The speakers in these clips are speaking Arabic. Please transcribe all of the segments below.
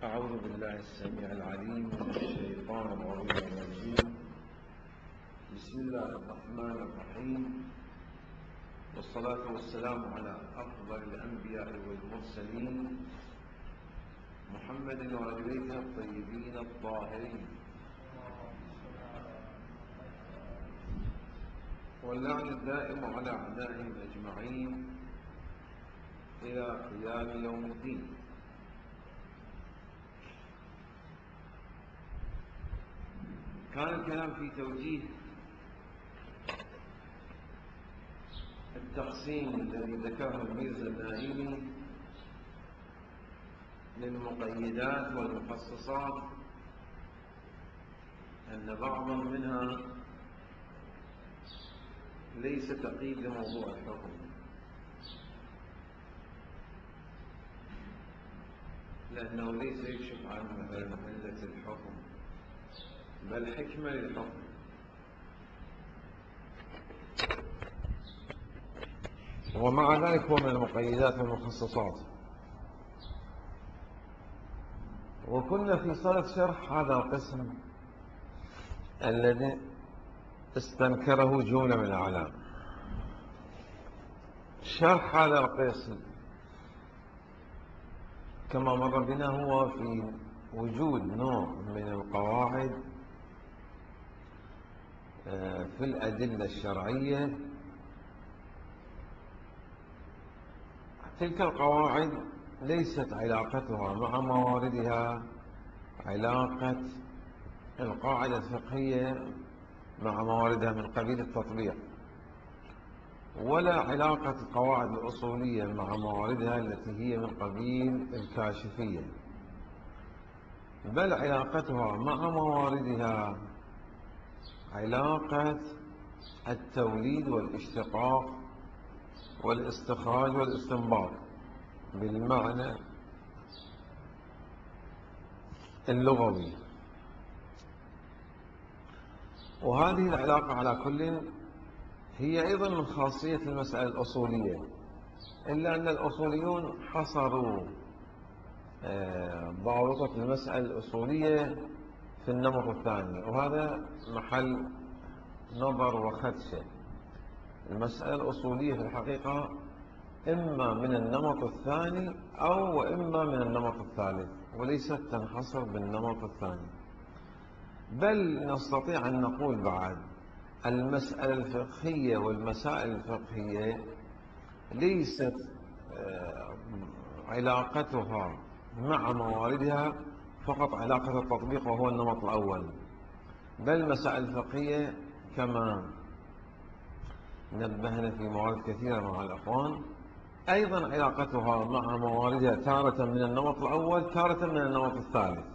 أعوذ بالله السميع العليم من الشيطان الرجيم. بسم الله الرحمن الرحيم، والصلاة والسلام على أفضل الأنبياء والمرسلين محمد وآل بيته الطيبين الطاهرين، واللعن الدائم على أعدائهم أجمعين إلى قيام يوم الدين. كان الكلام في توجيه التقسيم الذي ذكره الميرزا النائمي للمقيدات والمخصصات، أن بعضا منها ليس تقييد لموضوع الحكم، لأنه ليس يكشف عن علة الحكم بل حكمة للحكم. ومع ذلك هو من المقيدات والمخصصات. وكنا في صدد شرح هذا القسم الذي استنكره جملة من العلماء. شرح هذا القسم كما مر بنا هو في وجود نوع من القواعد في الأدلة الشرعية. تلك القواعد ليست علاقتها مع مواردها علاقة القاعدة الفقهية مع مواردها من قبيل التطبيق، ولا علاقة القواعد الأصولية مع مواردها التي هي من قبيل الكاشفية، بل علاقتها مع مواردها علاقة التوليد والاشتقاق والاستخراج والاستنباط بالمعنى اللغوي. وهذه العلاقة على كل هي أيضا من خاصية المسألة الأصولية، إلا أن الأصوليون حصروا ضابطة المسألة الأصولية في النمط الثاني، وهذا محل نظر وخدشة. المسألة الأصولية في الحقيقة إما من النمط الثاني أو وإما من النمط الثالث، وليست تنحصر بالنمط الثاني. بل نستطيع أن نقول بعد المسألة الفقهية والمسائل الفقهية ليست علاقتها مع مواردها فقط علاقة التطبيق وهو النمط الأول، بل المسائل الفقهية كما نبهنا في موارد كثيرة مع الأخوان أيضا علاقتها مع مواردها تارة من النمط الأول تارة من النمط الثالث.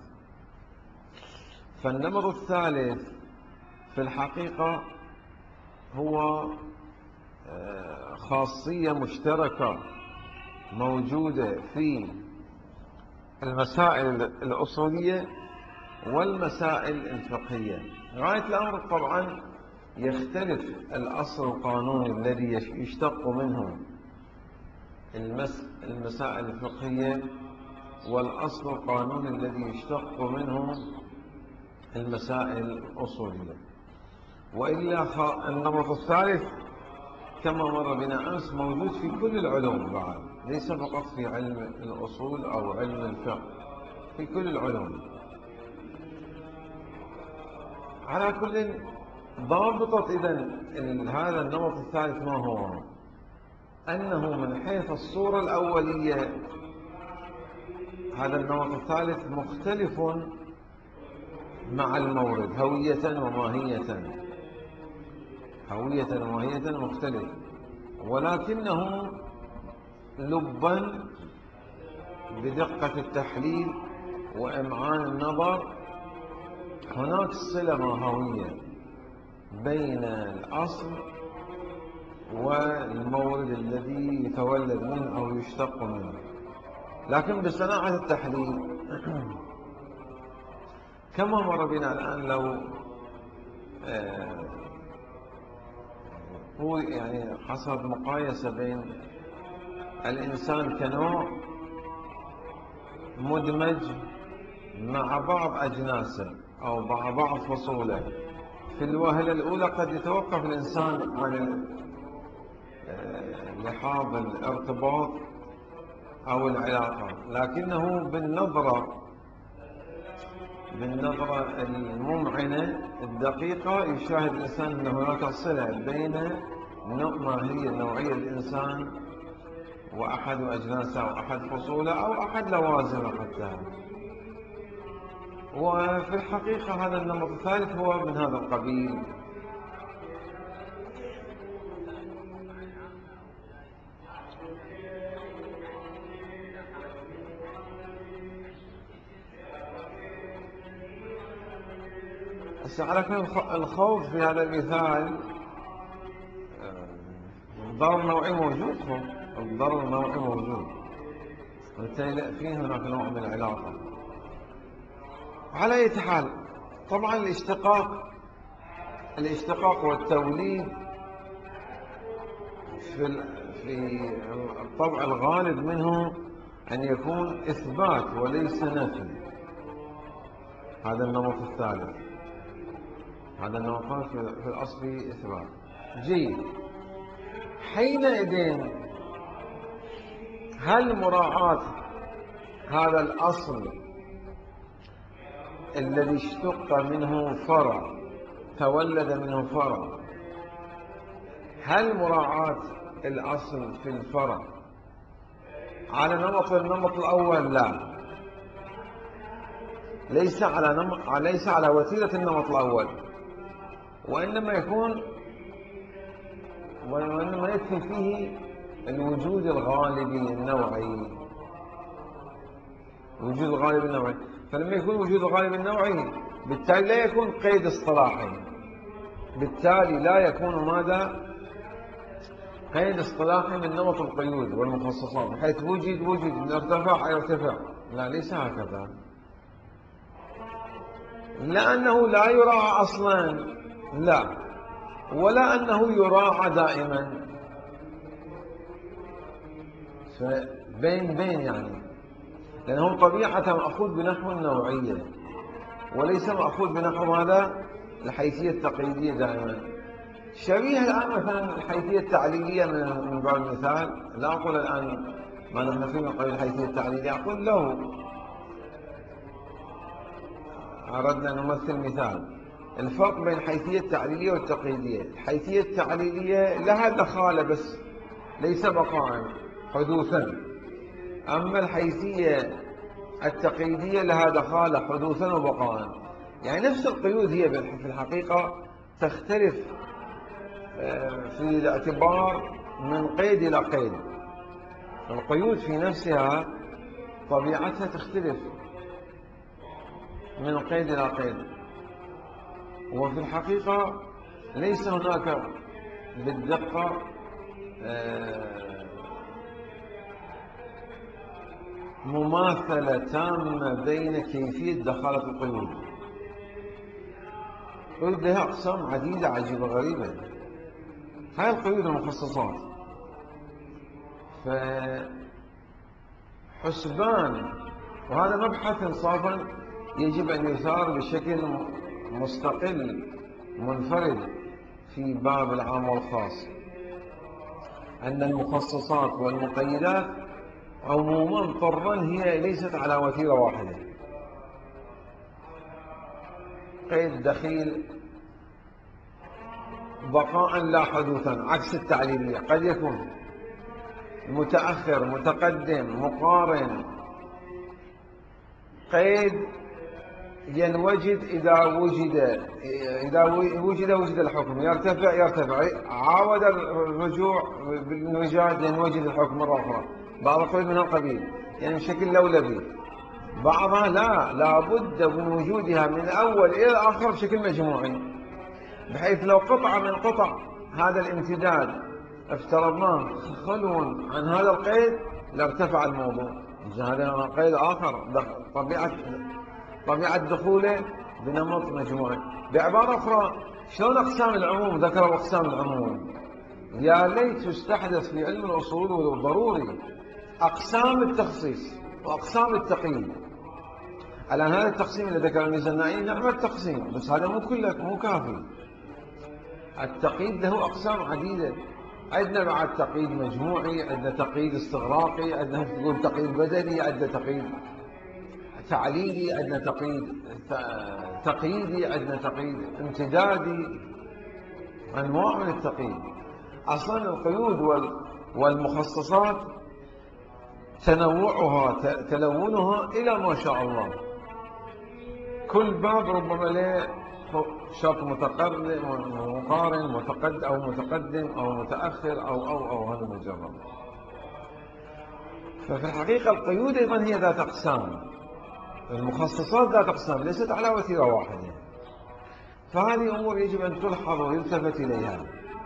فالنمط الثالث في الحقيقة هو خاصية مشتركة موجودة في المسائل الأصولية والمسائل الفقهية. غاية الأمر طبعا يختلف الأصل القانوني الذي يشتق منه المسائل الفقهية والأصل القانوني الذي يشتق منه المسائل الأصولية. وإلا النمط الثالث كما مر بنا أمس موجود في كل العلوم بعد، ليس فقط في علم الأصول أو علم الفقه، في كل العلوم. على كل ضابطة إذن هذا النمط الثالث ما هو؟ أنه من حيث الصورة الأولية هذا النمط الثالث مختلف مع المورد هوية وماهية مختلف، ولكنه لبا بدقة التحليل وإمعان النظر هناك صلة ماهوية بين الأصل والمورد الذي يتولد منه أو يشتق منه. لكن بصناعة التحليل كما مر بنا الآن، لو هو يعني حصل مقايسة بين الإنسان كنوع مدمج مع بعض أجناسه أو مع بعض فصوله، في الوهلة الأولى قد يتوقف الإنسان عن لحاظ الارتباط أو العلاقة، لكنه بالنظرة الممعنة الدقيقة يشاهد الإنسان أن هناك صلة بين ما هي نوعية الإنسان وأحد أجناسه أو أحد فصوله أو أحد لوازمه حتى. وفي الحقيقة هذا النمط الثالث هو من هذا القبيل. على كل الخوض في هذا المثال الضرر النوعي موجود، الضرر النوعي موجود، وبالتالي فيه هناك نوع من العلاقة. على أي حال طبعا الاشتقاق والتوليد في الطبع الغالب منه أن يكون إثبات وليس نفي. هذا النمط الثالث، هذا النمط في الأصل إثبات. جيد، حينئذ هل مراعاة هذا الأصل الذي اشتق منه فرع تولد منه فرع، هل مراعاة الأصل في الفرع على النمط الأول؟ لا، ليس على وتيرة النمط الأول، وإنما يكفي فيه الوجود الغالبي النوعي. وجود الغالب النوعي، فلما يكون وجود الغالب النوعي بالتالي لا يكون قيد اصطلاحي، بالتالي لا يكون ماذا؟ قيد اصطلاحي من نمط القيود والمخصصات، بحيث وجد من ارتفع يرتفع. لا، ليس هكذا، لأنه لا يراعى أصلا، لا، ولا أنه يراعى دائما، بين يعني، لأنه طبيعة مأخوذ بنحو النوعية وليس مأخوذ بنحو ماذا؟ الحيثية التقليدية دائما. شبيه الآن مثلا الحيثية التعليلية من باب المثال، لا أقول الآن ما نحن فيه من قبل الحيثية التعليلية، أقول له أردنا أن نمثل مثال الفرق بين الحيثية التعليلية والتقليدية. الحيثية التعليلية لها دخالة بس ليس بقاء حدوثا، أما الحيثية التقليدية لها دخالة حدوثا وبقاء. يعني نفس القيود هي في الحقيقة تختلف في الاعتبار من قيد إلى قيد. القيود في نفسها طبيعتها تختلف من قيد إلى قيد، وفي الحقيقة ليس هناك بالدقة مماثلة تامة بين كيفية دخالة القيود. القيود لها أقسام عديدة عجيبة غريبة، هاي القيود المخصصات. فحسبان، وهذا مبحث إنصافا يجب أن يثار بشكل مستقل منفرد في باب العام والخاص، أن المخصصات والمقيدات عموما طرا هي ليست على وتيرة واحدة. قيد دخيل بقاء لا حدوثا، عكس التعليلية، قد يكون متأخر متقدم مقارن. قيد ينوجد إذا وجد الحكم، يرتفع، عاود الرجوع بالنوجاد ينوجد الحكم مرة أخرى. بعض القيود من القبيل يعني بشكل لولبي، بعضها لا بد من وجودها من أول إلى آخر بشكل مجموعي، بحيث لو قطعة من قطع هذا الامتداد افترضناه خلو عن هذا القيد لارتفع الموضوع. هذا قيد آخر، طبيعة دخوله بنمط مجموعي. بعبارة أخرى، شلون أقسام العموم ذكروا أقسام العموم؟ يا ليت تستحدث في علم الأصول والضروري أقسام التخصيص وأقسام التقييد. الآن هذا التقسيم اللي ذكر الميزانائي نعم التقسيم، بس هذا مو كله، مو كافي. التقييد له أقسام عديدة. عندنا بعد تقييد مجموعي، عندنا تقييد استغراقي، عندنا تقول تقييد بدني، عندنا تقييد تعليلي، عندنا تقييدي، عندنا تقييد امتدادي، أنواع من التقييد. أصلا القيود والمخصصات تنوعها تلونها إلى ما شاء الله. كل باب ربما له شرط متقارن متقدم أو متأخر أو هذا مجرد. ففي الحقيقة القيود أيضا هي ذات أقسام، المخصصات ذات أقسام، ليست على وتيرة واحدة. فهذه أمور يجب أن تلحظ ويلتفت إليها،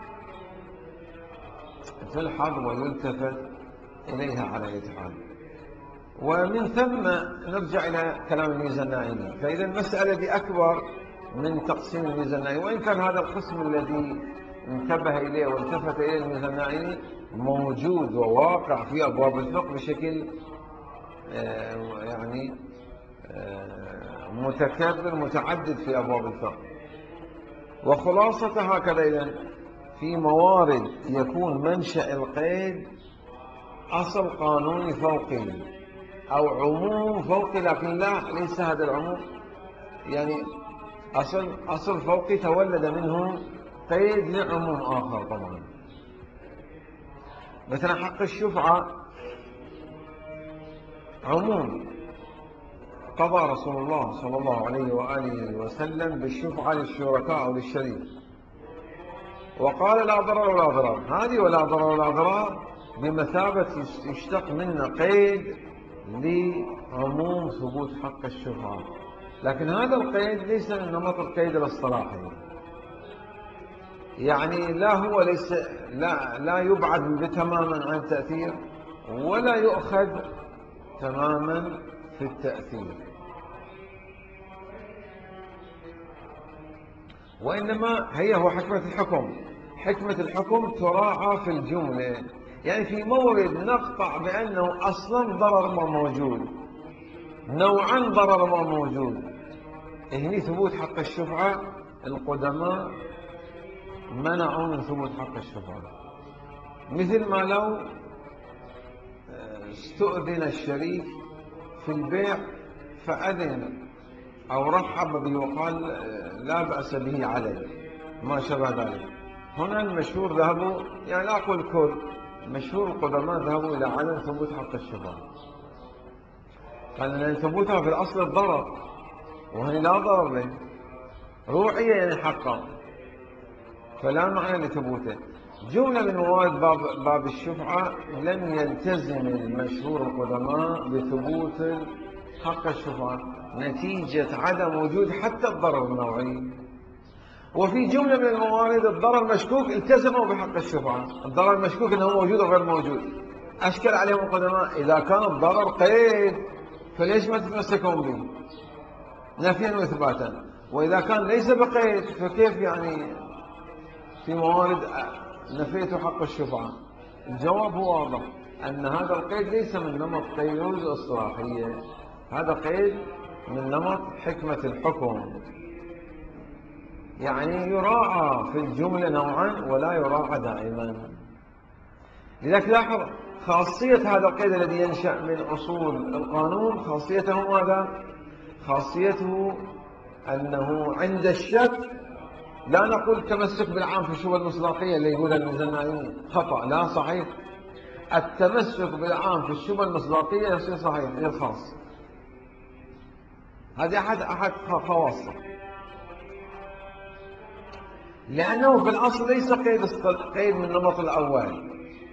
على أي حال. ومن ثم نرجع إلى كلام الميزانائي. فإذا المسألة دي أكبر من تقسيم الميزانائي، وإن كان هذا القسم الذي انتبه إليه والتفت إليه الميزانائي موجود وواقع في أبواب الفقه بشكل يعني متكرر متعدد في أبواب الفقه. وخلاصة هكذا إذن في موارد يكون منشأ القيد أصل قانوني فوقي أو عموم فوقي، لكن ليس هذا العموم يعني أصل فوقي تولد منه قيد لعموم آخر. طبعا مثلا حق الشفعة عموم، قضى رسول الله صلى الله عليه وآله وسلم بالشفعة للشركاء أو للشريك، وقال لا ضرر ولا ضرار. هذه ولا ضرر ولا ضرار بمثابة يشتق منا قيد لعموم ثبوت حق الشفعة، لكن هذا القيد ليس من نمط القيد الاصطلاحي، يعني لا يبعد تماما عن التأثير ولا يؤخذ تماما في التأثير، وإنما هو حكمة الحكم. حكمة الحكم تراعى في الجملة، يعني في مورد نقطع بأنه أصلا ضرر ما موجود، نوعا ضرر ما موجود، هني ثبوت حق الشفعة القدماء منعوا من ثبوت حق الشفعة. مثل ما لو استؤذن الشريك في البيع فأذن أو رحب به وقال لا بأس به علي، ما شابه ذلك. هنا المشهور ذهبوا، يعني لا أقول كل، مشهور القدماء ذهبوا إلى عدم ثبوت حق الشفعة، لأن ثبوتها في الأصل الضرر، وهي لا ضرر له، روحية يعني حقا، فلا معنى لثبوته. جملة من موارد باب الشفعة لم يلتزم المشهور القدماء بثبوت حق الشفعة نتيجة عدم وجود حتى الضرر النوعي. وفي جملة من الموارد الضرر المشكوك التزموا بحق الشفعة، الضرر المشكوك أنه موجود أو غير موجود. أشكل عليهم القدماء إذا كان الضرر قيد فليش ما تتمسكون به نفيا وإثباتا، وإذا كان ليس بقيد فكيف يعني في موارد نفيت حق الشفعة؟ الجواب هو واضح، أن هذا القيد ليس من نمط قيود الاصطلاحية، هذا قيد من نمط حكمة الحكم، يعني يراعى في الجملة نوعا ولا يراعى دائما. لذلك لاحظ خاصية هذا القيد الذي ينشأ من أصول القانون، خاصيته ماذا؟ خاصيته أنه عند الشك لا نقول تمسك بالعام في الشبهة المصداقية اللي يقولها الميزانائي خطأ، لا صحيح. التمسك بالعام في الشبهة المصداقية يصير صحيح للخاص، هذه أحد خواصه، لأنه في الأصل ليس قيد من النمط الأول،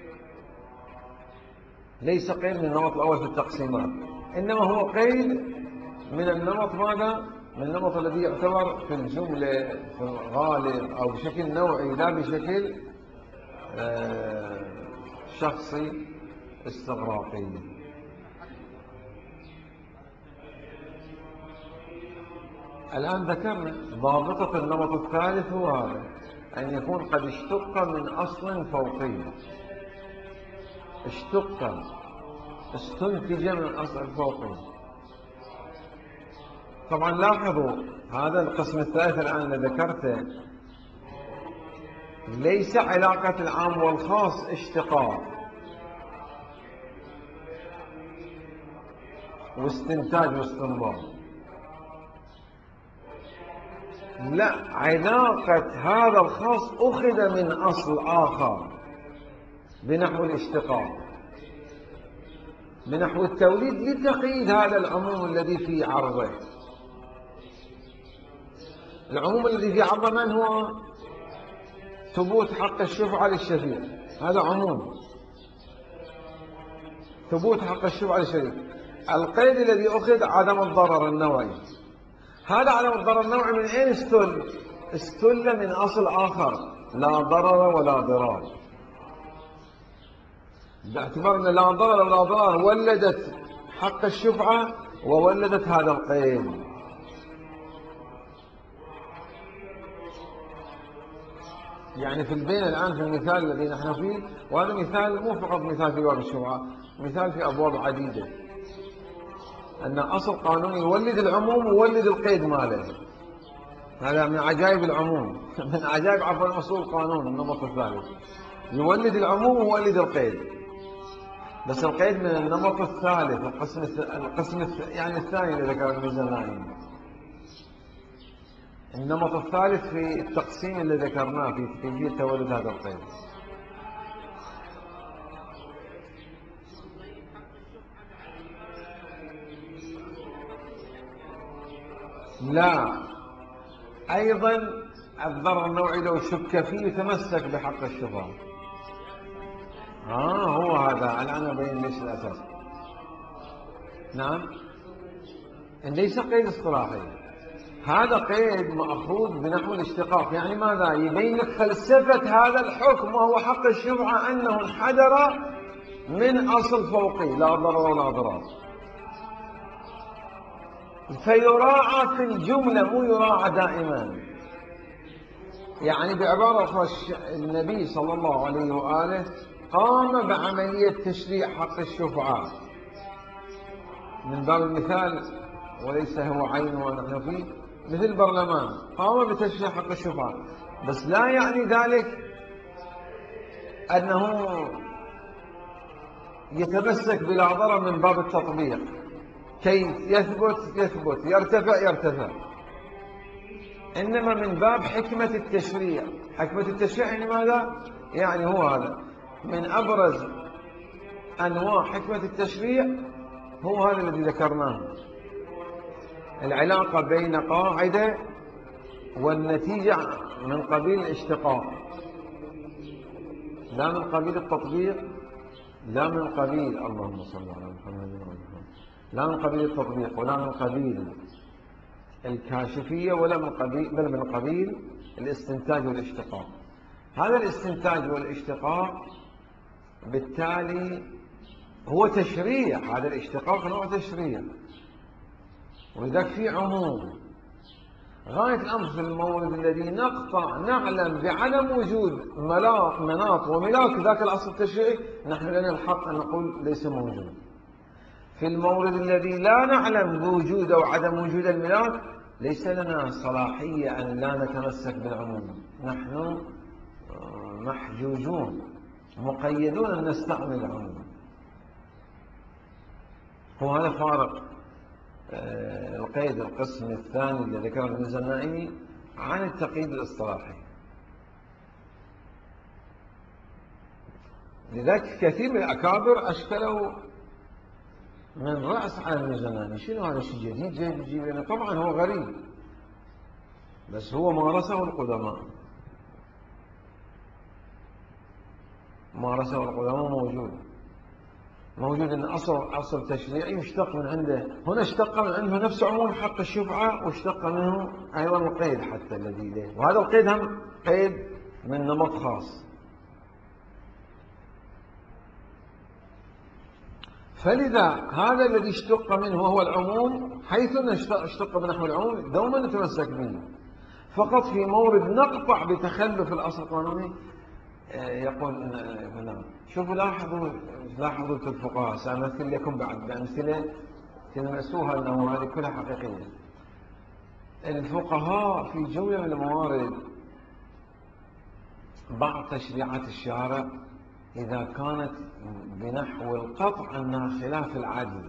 ليس قيد من النمط الأول في التقسيمات، إنما هو قيد من النمط ماذا؟ من النمط الذي يعتبر في الجملة في الغالب أو بشكل نوعي لا بشكل شخصي استغراقي. الآن ذكرنا ضابطة النمط الثالث هو هذا، أن يكون قد اشتق من أصل فوقي، استنتج من أصل فوقي. طبعا لاحظوا هذا القسم الثالث الآن اللي ذكرته ليس علاقة العام والخاص اشتقاق واستنتاج واستنباط، لا، علاقة هذا الخاص أخذ من أصل آخر بنحو الاشتقاق، بنحو التوليد لتقييد هذا العموم الذي في عرضه. العموم الذي في عرضه من هو؟ ثبوت حق الشفعة للشفيع، هذا عموم، ثبوت حق الشفعة للشفيع. القيد الذي أخذ عدم الضرر النوعي، هذا عدم الضرر النوعي من أين استل؟ استل من أصل آخر، لا ضرر ولا ضرار، باعتبار أن لا ضرر ولا ضرار ولدت حق الشفعة وولدت هذا القيد. يعني في البين الآن في المثال الذي نحن فيه، وهذا مثال مو فقط مثال في باب الشفعة، مثال في أبواب عديدة، أن أصل قانوني يولد العموم ويولد القيد ماله. هذا من عجائب العموم، من عجائب عفوا أصول القانون النمط الثالث، يولد العموم ويولد القيد. بس القيد من النمط الثالث، القسم يعني الثاني اللي ذكره الميزاني، النمط الثالث في التقسيم اللي ذكرناه في كيفية تولد هذا القيد. لا، أيضا الضرر النوعي لو شك فيه يتمسك بحق الشفعة. هو هذا الآن أبين ليش الأساس. نعم، ليس قيد اصطلاحي، هذا قيد مأخوذ بنحو الاشتقاق. يعني ماذا؟ يبين لك فلسفة هذا الحكم وهو حق الشفعة أنه انحدر من أصل فوقي لا ضرر ولا ضرار، فيراعى في الجملة مو يراعى دائما. يعني بعبارة أخرى النبي صلى الله عليه وآله قام بعملية تشريع حق الشفعة من باب المثال، وليس هو عين ونحن فيه، مثل البرلمان قام بتشريع حق الشفعة، بس لا يعني ذلك أنه يتمسك بلا ضرر من باب التطبيق، كي يثبت يرتفع، إنما من باب حكمة التشريع. حكمة التشريع يعني ماذا؟ يعني هو هذا من أبرز أنواع حكمة التشريع، هو هذا الذي ذكرناه، العلاقة بين قاعدة والنتيجة من قبيل الاشتقاق، لا من قبيل التطبيق، لا من قبيل اللهم صل على محمد وعلى محمد، لا من قبيل التطبيق ولا من قبيل الكاشفية ولا من قبيل، بل من قبيل الاستنتاج والاشتقاق. هذا الاستنتاج والاشتقاق بالتالي هو تشريع، هذا الاشتقاق نوع تشريع، ولذلك في عموم. غاية الأمر في المورد الذي نقطع نعلم بعدم وجود مناط وملاك ذاك الأصل التشريعي، نحن لنا الحق أن نقول ليس موجود. في المورد الذي لا نعلم بوجود أو عدم وجود الملاك، ليس لنا صلاحية أن لا نتمسك بالعموم، نحن محجوجون مقيدون أن نستعمل العموم. هو هذا فارق القيد القسم الثاني الذي ذكره الميزاني عن التقييد الاصطلاحي. لذلك كثير من الأكابر أشكلوا من رأس على الميزاني، شنو هذا الشيء جديد جاي بيجيب لنا؟ طبعا هو غريب، بس هو مارسه القدماء، مارسه القدماء موجود أن أصل تشريعي يشتق من عنده. هنا اشتق من عنده نفس عموم حق الشفعة، واشتق منه أيضا القيد حتى الذي إليه، وهذا القيد هم قيد من نمط خاص. فلذا هذا الذي اشتق منه وهو العموم، حيث اشتق بنحو العموم دوما نتمسك به. فقط في مورد نقطع بتخلف الأصل القانوني يقول نعم. شوفوا لاحظوا الفقهاء، سأمثل لكم بعد بأمثلة تلمسوها أنه هذه كلها حقيقية. الفقهاء في جملة من الموارد بعض تشريعات الشارع إذا كانت بنحو القطع أنها خلاف العدل،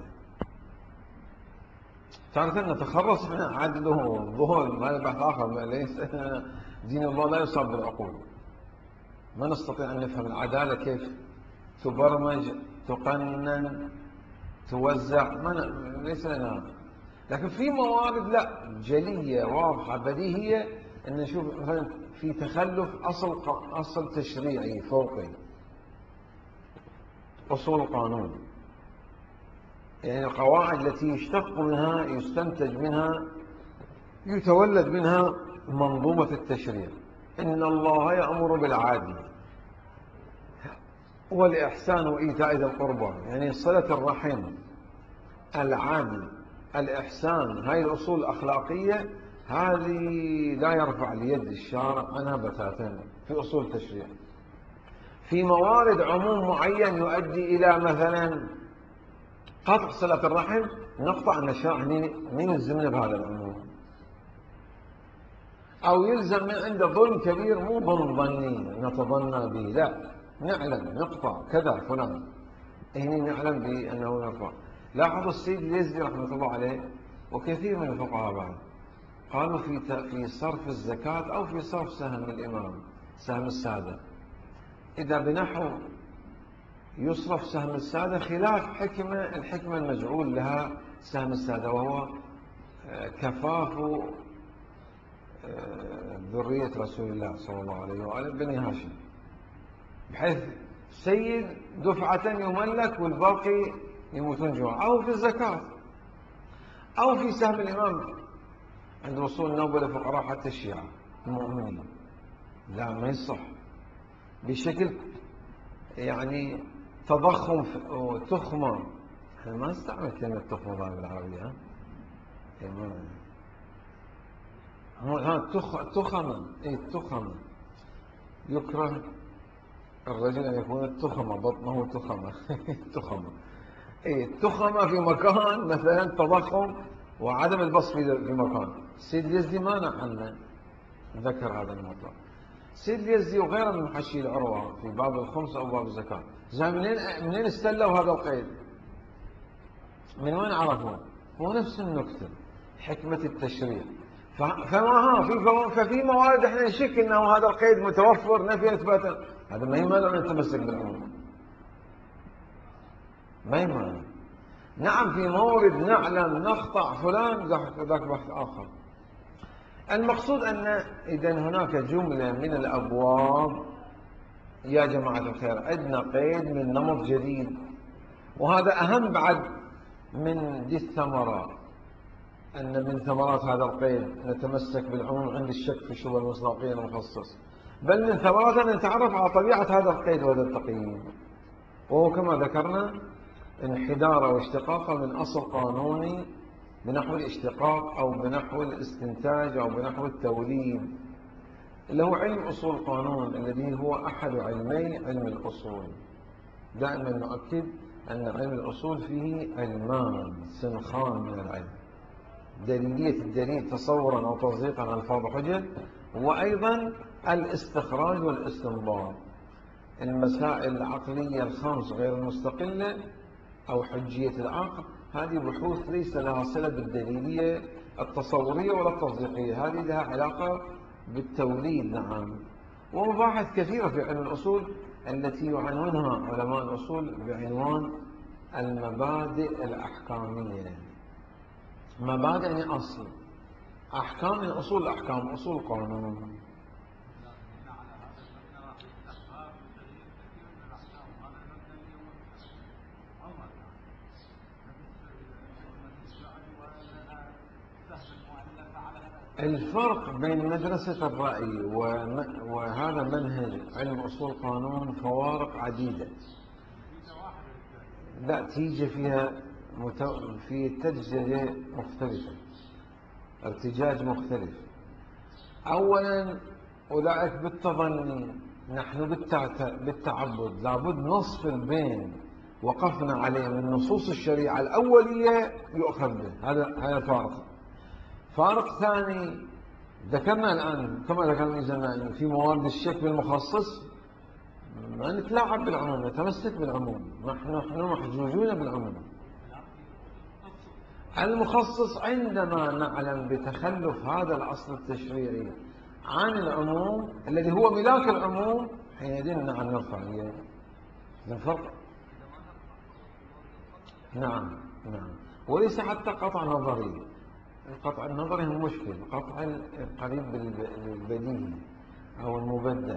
تارة نتخرص من عدل والظهر، هذا بحث آخر. ليس دين الله لا يصاب بالعقول، ما نستطيع أن نفهم العدالة كيف تبرمج، تقنن، توزع، ليس لنا. لكن في موارد لا، جلية واضحة بديهية، أن نشوف مثلا في تخلف أصل تشريعي فوقي، أصول القانون، يعني القواعد التي يشتق منها، يستنتج منها، يتولد منها منظومة التشريع. إن الله يأمر بالعدل والإحسان وإيتاء ذي القربى، يعني صلة الرحم، العدل، الإحسان، هاي الأصول الأخلاقية، هذه لا يرفع اليد الشارع عنها بتاتا في أصول التشريع. في موارد عموم معين يؤدي إلى مثلا قطع صلة الرحم، نقطع أن الشرع من يلزمنا بهذا العموم، أو يلزم من عنده ظلم كبير، مو ظلم ظني نتظنى به، لا، نعلم نقطع كذا فلان، هنا نعلم بأنه يرفع. لاحظوا السيد اليزدي رحمة الله عليه وكثير من الفقهاء بعد قالوا في صرف الزكاة أو في صرف سهم الإمام، سهم السادة، إذا بنحو يصرف سهم السادة خلاف الحكمة المجعول لها سهم السادة، وهو كفاف ذرية رسول الله صلى الله عليه وآله بني هاشم، بحيث سيد دفعة يملك والباقي يموتون جوع، أو في الزكاة، أو في سهم الإمام عند وصول نوبة لفقراء حتى الشيعة المؤمنين. لا، ما يصح بشكل يعني تضخم وتخمة. احنا ما نستعمل كلمة تخمة بالعربية، تخمة، تخمة، يكره الرجل أن يكون التخمة بطنه تخمة تخمة، تخمة في مكان مثلا تضخم وعدم البسط في مكان. السيد اليزدي مانع عنا ذكر هذا المطلب. السيد اليزدي وغيره من محشي العروة في باب الخمس أو باب الزكاة، منين استلوا هذا القيد؟ من وين عرفوا؟ هو نفس النكتة، حكمة التشريع. ففي موارد احنا نشك انه هذا القيد متوفر نفي اثباتا، هذا ما يمانع ان نتمسك بالعموم، ما يمانع. نعم في مورد نعلم نقطع فلان، ذاك بحث آخر. المقصود أن إذا هناك جملة من الأبواب يا جماعة الخير عندنا قيد من نمط جديد، وهذا أهم بعد من دي الثمرة، أن من ثمرات هذا القيد نتمسك بالعموم عند الشك في شبه المصداقية المخصص، بل من ثمرات أن نتعرف على طبيعة هذا القيد وهذا التقييد، وهو كما ذكرنا انحدار أو اشتقاق من أصل قانوني بنحو الاشتقاق أو بنحو الاستنتاج أو بنحو التوليد، اللي هو علم أصول القانون الذي هو أحد علمي علم الأصول. دائما نؤكد أن علم الأصول فيه علمان سنخان من العلم: دليلية الدليل تصورا أو تصديقا على الفاظ حجة، وأيضا الاستخراج والاستنباط. المسائل العقلية الخمس غير المستقلة أو حجية العقل، هذه بحوث ليس لها صلة بالدليلية التصورية ولا التصديقية، هذه لها علاقة بالتوليد. نعم، ومباحث كثيرة في علم الأصول التي يعنونها علماء الأصول بعنوان المبادئ الأحكامية. مبادئ يعني أصل، أحكام من أصول الأحكام، أصول القانون. الفرق بين مدرسة الرأي وهذا منهج علم أصول القانون فوارق عديدة، لا تيجي فيها في تجزئة مختلفة، ارتجاج مختلف. أولا أولئك بالتظني، نحن بالتعبد، لابد نصل بين وقفنا عليه من نصوص الشريعة الأولية يؤخذ به، هذا فارق. فارق ثاني ذكرنا الآن كما ذكر الميزاني في موارد الشك بالمخصص، ما نتلاعب بالعموم، نتمسك بالعموم، نحن محجوجون بالعموم. المخصص عندما نعلم بتخلف هذا الأصل التشريعي عن العموم الذي هو ملاك العموم، حينئذ نعم نرفع اليد. الفرق نعم وليس حتى قطع نظري. القطع النظري هو مشكل، القطع القريب بالبديهي أو المبدع.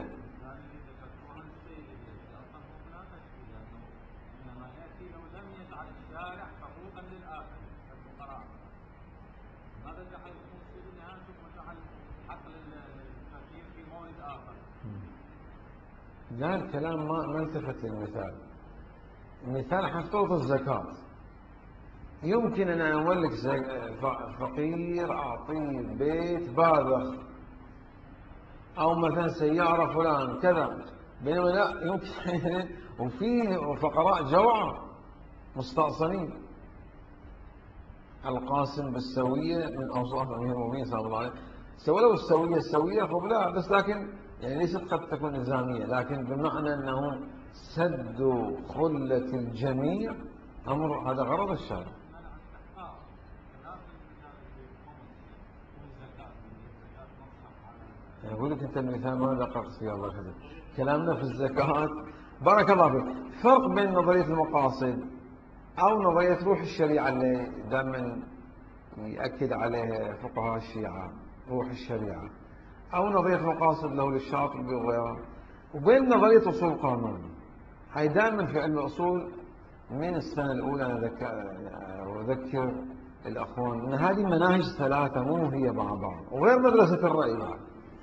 لا الكلام ما التفت للمثال. المثال حفترض الزكاة، يمكن أن أملك فقير أعطيه بيت باذخ أو مثلا سيارة فلان كذا، بينما لا يمكن وفيه فقراء جوعى مستأصلين. القاسم بالسوية من أوصاف أمير المؤمنين صلى الله عليه وسلم. ولو السوية فلا بس، لكن يعني ليست قد تكون إلزامية، لكن بمعنى أنه سد خلة الجميع أمر، هذا غرض الشارع. أقول لك أنت المثال ما دققت فيه، الله يخليك. كلامنا في الزكاة بارك الله فيك. فرق بين نظرية المقاصد أو نظرية روح الشريعة اللي دائما يأكد عليها فقهاء الشيعة، روح الشريعة، أو نظرية المقاصد له للشاطبي وغيره، وبين نظرية أصول القانون. هاي دائما في علم الأصول من السنة الأولى أنا أذكر الأخوان أن هذه مناهج ثلاثة مو هي مع بعض، وغير مدرسة الرأي بعد.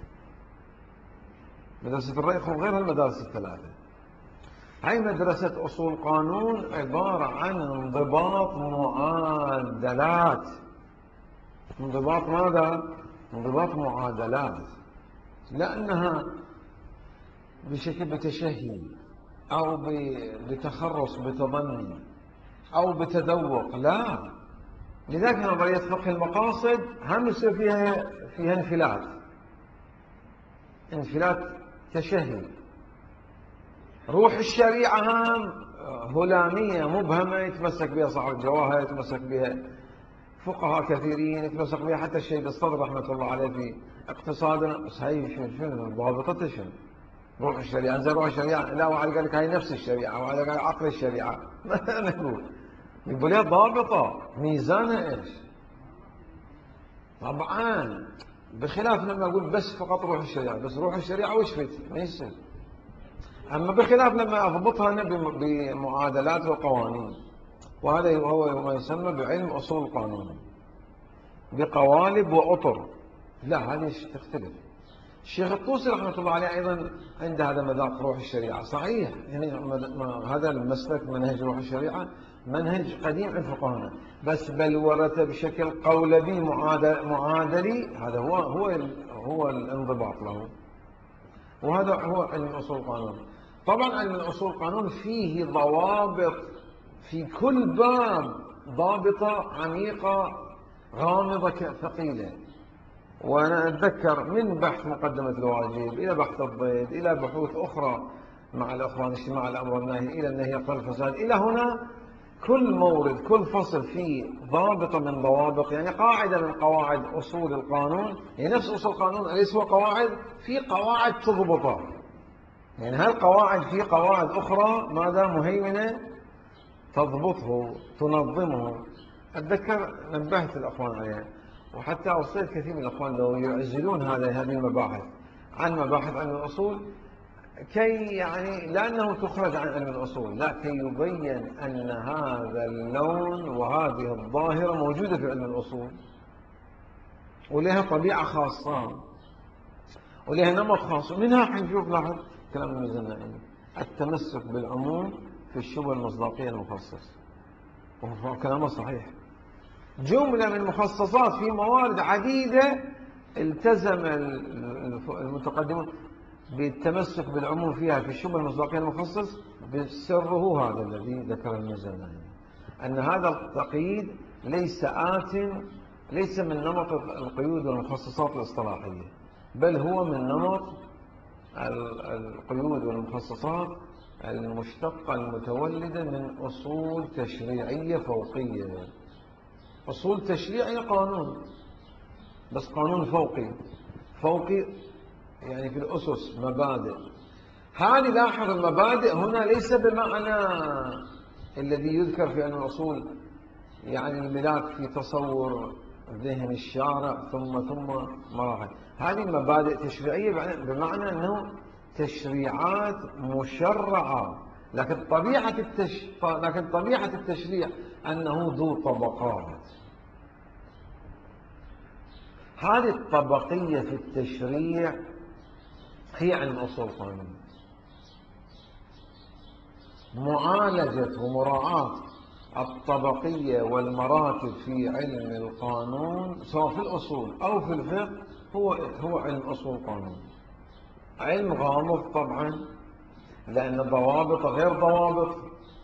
مدرسة الرأي غير المدارس الثلاثة. هاي مدرسة أصول قانون عبارة عن انضباط معادلات. انضباط ماذا؟ انضباط معادلات، لأنها بشكل بتشهي أو بتخرص بتضني أو بتذوق، لا. لذلك نظرية فقه المقاصد هم يصير فيها انفلات تشهي. روح الشريعة هم هلامية مبهمة يتمسك بها صاحب الجواهر، يتمسك بها فقهاء كثيرين، يتمسك بها حتى الشيخ الصدر رحمة الله عليه في اقتصادنا. بس هاي شنو ضابطة شنو؟ روح الشريعة، انزين روح الشريعة، لا وعلى قال لك هاي نفس الشريعة، وعلى قال عقل الشريعة. ما نقول لها ضابطة، ميزانها ايش؟ طبعا بخلاف لما اقول بس فقط روح الشريعة، بس روح الشريعة وش فيت؟ ما يصير. اما بخلاف لما اضبطها انا بمعادلات وقوانين، وهذا هو ما يسمى بعلم اصول القانون، بقوالب واطر. لا هذه تختلف. الشيخ الطوسي رحمه الله عليه ايضا عنده هذا مذاق روح الشريعه، صحيح، يعني هذا المسلك منهج روح الشريعه منهج قديم عند فقهاءنا، بس بلورته بشكل قولبي معادلي. هذا هو الانضباط له، وهذا هو علم اصول القانون. طبعا علم اصول القانون فيه ضوابط في كل باب، ضابطه عميقه غامضه ثقيله. وأنا أتذكر من بحث مقدمة الواجب إلى بحث الضيد إلى بحوث أخرى مع الأخوان، اجتماع الأمر والنهي إلى النهي عن الفساد، إلى هنا كل مورد كل فصل فيه ضابطة من ضوابط، يعني قاعدة من قواعد أصول القانون. يعني نفس أصول القانون أليس هو قواعد؟ في قواعد تضبطه، يعني هالقواعد في قواعد أخرى ماذا مهيمنة تضبطه تنظمه. أتذكر نبهت الأخوان عليها، وحتى أوصيت كثير من الأخوان لو يعزلون هذه المباحث عن مباحث علم الأصول، كي يعني لأنه تخرج عن علم الأصول، لا كي يبين أن هذا اللون وهذه الظاهرة موجودة في علم الأصول، ولها طبيعة خاصة ولها نمط خاص. منها حنشوف لاحظ كلام الميزاني، التمسك بالعموم في الشبهة المصداقية المخصص، وهو كلامه صحيح. جملة من المخصصات في موارد عديدة التزم المتقدمون بالتمسك بالعموم فيها في الشبهة المصداقية المخصص، بسره هذا الذي ذكر الميزاني، أن هذا التقييد ليس آت ليس من نمط القيود والمخصصات الاصطلاحية، بل هو من نمط القيود والمخصصات المشتقة المتولدة من أصول تشريعية فوقية. أصول تشريعية قانون، بس قانون فوقي يعني في الأسس مبادئ. هذه لاحظ المبادئ هنا ليس بمعنى الذي يذكر في علم الأصول، يعني الملاك في تصور ذهن الشارع ثم مراحل. هذه مبادئ تشريعية بمعنى أنه تشريعات مشرعة، لكن طبيعة التشريع أنه ذو طبقات. هذه الطبقية في التشريع هي علم أصول القانون. معالجة ومراعاة الطبقية والمراتب في علم القانون سواء في الأصول أو في الفقه هو علم أصول القانون. علم غامض طبعا، لأن ضوابط غير ضوابط.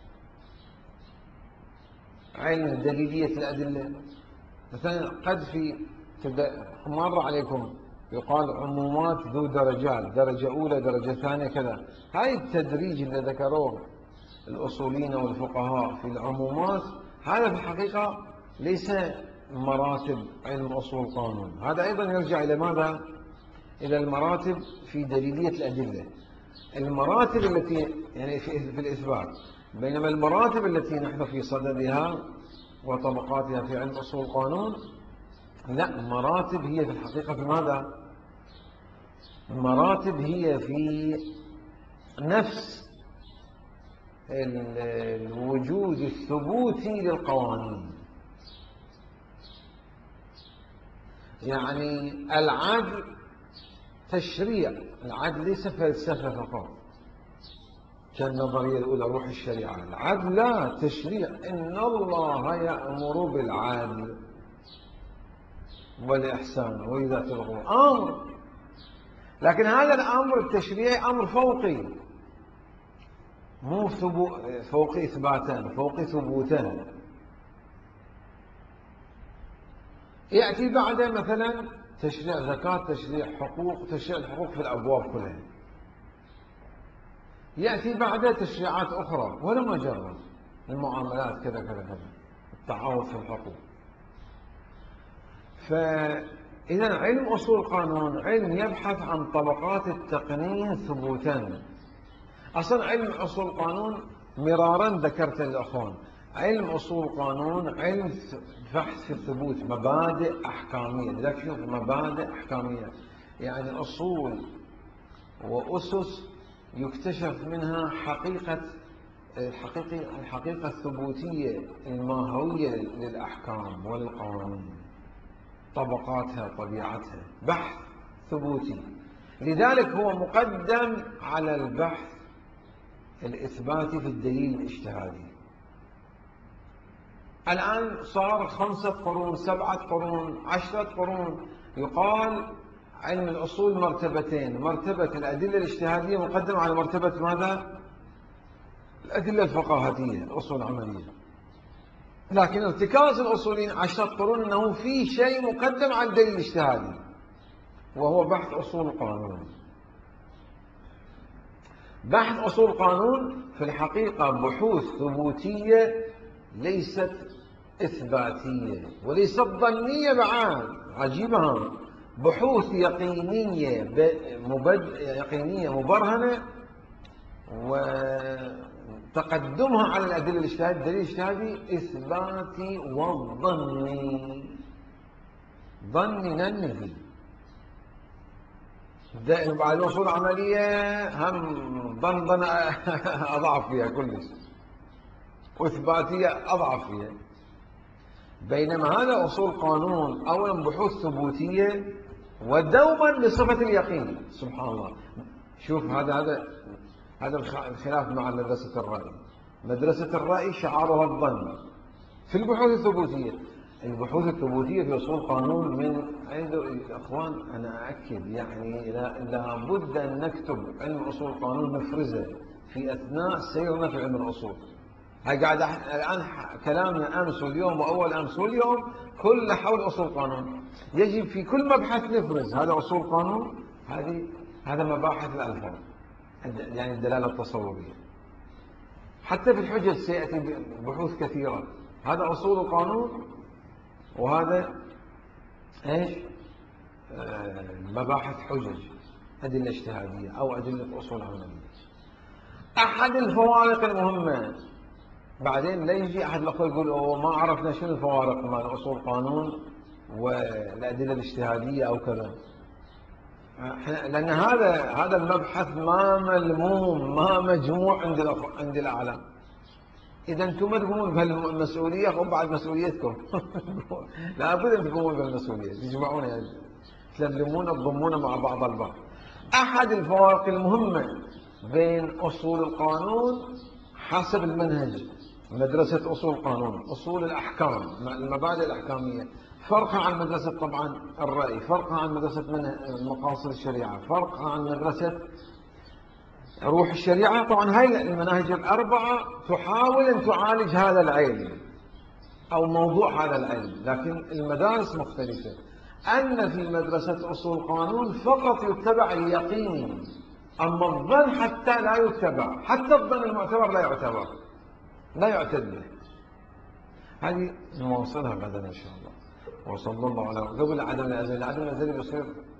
علم دليلية الأدلة، مثلا قد مر عليكم يقال عمومات ذو درجات، درجة أولى درجة ثانية كذا. هاي التدريج اللي ذكروه الأصوليين والفقهاء في العمومات، هذا في الحقيقة ليس مراتب علم أصول القانون. هذا أيضا يرجع إلى ماذا؟ إلى المراتب في دليلية الأدلة، المراتب التي يعني في الإثبات. بينما المراتب التي نحن في صددها وطبقاتها في علم أصول القانون، لا، مراتب هي في الحقيقة في ماذا؟ مراتب هي في نفس الوجود الثبوتي للقوانين. يعني العدل تشريع، العدل ليس فلسفة فقط كالنظرية الأولى روح الشريعة. العدل لا، تشريع. إن الله يأمر بالعدل والإحسان وإيتاء ذي القربى، أمر. لكن هذا الأمر التشريعي أمر فوقي، مو فوقي إثباتان، فوقي ثبوتان. يأتي بعده مثلا تشريع زكاة، تشريع حقوق، تشريع الحقوق في الأبواب كلها. يأتي بعده تشريعات أخرى ولا مجرد المعاملات كذا كذا كذا، التعاون في الحقوق. فإذا علم أصول القانون علم يبحث عن طبقات التقنين ثبوتا. أصلا علم أصول القانون مرارا ذكرت للأخوان، علم أصول القانون علم بحث في الثبوت، مبادئ أحكامية. لذلك شوف مبادئ أحكامية يعني أصول وأسس يكتشف منها الحقيقة الثبوتية الماهوية للأحكام والقوانين، طبقاتها، طبيعتها، بحث ثبوتي. لذلك هو مقدم على البحث الإثباتي في الدليل الاجتهادي. الآن صار 5 قرون، 7 قرون، 10 قرون، يقال علم الأصول مرتبتين: مرتبة الأدلة الاجتهادية مقدمة على مرتبة ماذا؟ الأدلة الفقاهية، الأصول العملية. لكن ارتكاز الأصوليين 10 قرون أنه في شيء مقدم على الدليل الاجتهادي، وهو بحث أصول القانون. بحث أصول القانون في الحقيقة بحوث ثبوتية ليست إثباتية وليست ظنية بعد. عجيبة، بحوث يقينية مبرهنة، وتقدمها على الأدلة الاجتهادية. الدليل الاجتهادي إثباتي والظني، ظني ننفي. بعد الأصول العملية هم ظن أضعف فيها كلش، وإثباتية أضعف فيها. بينما هذا أصول قانون أولا بحوث ثبوتية ودوما لصفة اليقين. سبحان الله، شوف هذا الخلاف مع مدرسة الرأي. مدرسة الرأي شعارها الظن في البحوث الثبوتية. البحوث الثبوتية في أصول قانون من عند الأخوان، أنا أأكد يعني لابد أن نكتب علم أصول القانون نفرزه في أثناء سيرنا في علم الأصول. هاي قاعد الآن كلامنا أمس واليوم وأول أمس واليوم كله حول أصول قانون. يجب في كل مبحث نفرز هذا أصول قانون، هذا مباحث الألفاظ، يعني الدلالة التصورية. حتى في الحجج سيأتي بحوث كثيرة، هذا أصول القانون وهذا إيش؟ مباحث حجج، أدلة اجتهادية أو أدلة أصول عملية. أحد الفوارق المهمة، بعدين لا يجي أحد الأخوة يقول أوه ما عرفنا شنو الفوارق بين أصول القانون والأدلة الاجتهادية أو كذا، لأن هذا المبحث ما ملموم، ما مجموع عند الأعلام. إذا أنتم ما تقومون بهالمسؤولية هم بعد مسؤوليتكم. لابد أن تقومون بهالمسؤولية، تجمعون يعني تلملمون تضمون مع بعض البعض. أحد الفوارق المهمة بين أصول القانون حسب المنهج، مدرسة أصول القانون، أصول الأحكام، المبادئ الأحكامية، فرقها عن مدرسة طبعا الرأي، فرقها عن مدرسة مقاصد الشريعة، فرقها عن مدرسة روح الشريعة. طبعا هاي المناهج الأربعة تحاول أن تعالج هذا العلم أو موضوع هذا العلم، لكن المدارس مختلفة. أن في مدرسة أصول القانون فقط يتبع اليقين، أما الظن حتى لا يتبع، حتى الظن المعتبر لا يعتد به. هذه نواصلها غدا إن شاء الله. وصلى الله على قبل عدم الأزل، عدم الأزل يصير